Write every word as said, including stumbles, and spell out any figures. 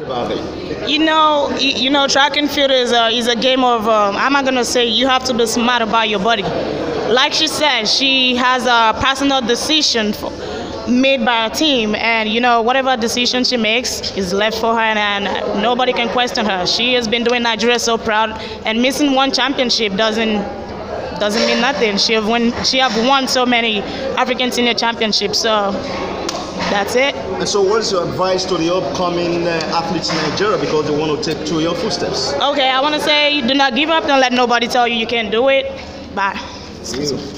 About it. You know, you, you know, track and field is a, is a game of. Um, I'm not gonna say you have to be smart about your body. Like she said, she has a personal decision for, made by her team, and you know, whatever decision she makes is left for her, and, and nobody can question her. She has been doing Nigeria so proud, and missing one championship doesn't doesn't mean nothing. She have won. She have won so many African senior championships. So. That's it. And so what is your advice to the upcoming uh, athletes in Nigeria because they want to take to your footsteps? Okay, I want to say do not give up. Don't let nobody tell you you can't do it. Bye.